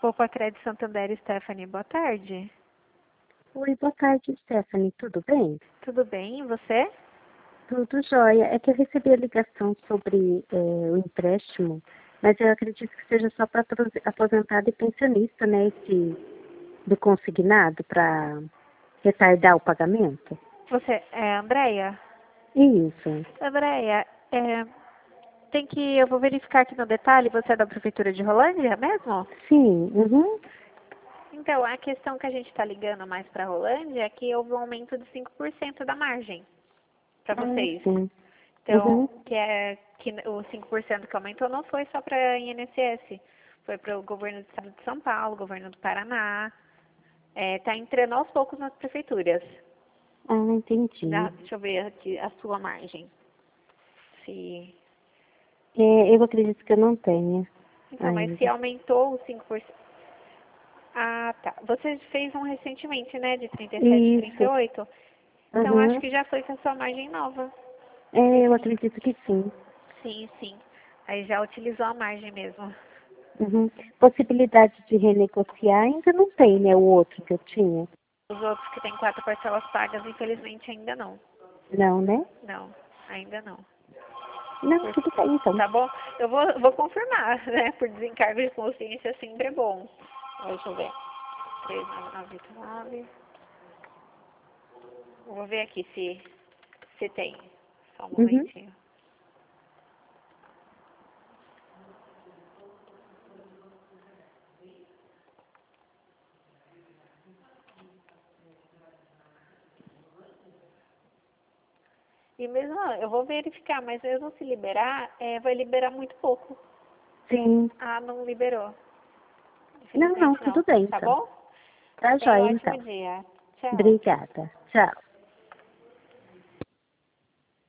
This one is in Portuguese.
Poupa Crédito Santander, Stephanie, boa tarde. Oi, boa tarde, Stephanie. Tudo bem? Tudo bem, e você? Tudo jóia. É que eu recebi a ligação sobre o empréstimo, mas eu acredito que seja só para aposentado e pensionista, né? Esse do consignado para retardar o pagamento. Você é Andréia? Isso. Andréia, eu vou verificar aqui no detalhe, você é da Prefeitura de Rolândia mesmo? Sim. Uhum. Então, a questão que a gente está ligando mais para Rolândia é que houve um aumento de 5% da margem para vocês. Sim. Então, Uhum. que o 5% que aumentou não foi só para a INSS, foi para o governo do estado de São Paulo, governo do Paraná. Está entrando aos poucos nas prefeituras. Ah, entendi. Deixa eu ver aqui a sua margem. Se... Eu acredito que eu não tenha Então, mas se ainda. aumentou o 5%. Ah, tá. Você fez um recentemente, né, de 37, Isso. 38? Então, acho Uhum. que já foi com a sua margem nova. Eu acredito que sim. Sim, sim. Aí já utilizou a margem mesmo. Uhum. Possibilidade de renegociar ainda não tem, né? O outro que eu tinha. Os outros que têm 4 parcelas pagas, infelizmente, ainda não. Não, né? Não, ainda não. Não, tudo bem, então. Tá bom? Eu vou confirmar, né? Por desencargo de consciência sempre é bom. Deixa eu ver. 3999. Vou ver aqui se tem. Só um Uhum. momentinho. E mesmo, eu vou verificar, mas mesmo se liberar, vai liberar muito pouco. Sim. Ah, não liberou. Não, Infelizmente tudo não. bem, Tá então. bom? Tá Tenha um joia, ótimo então. dia. Tchau. Obrigada. Tchau.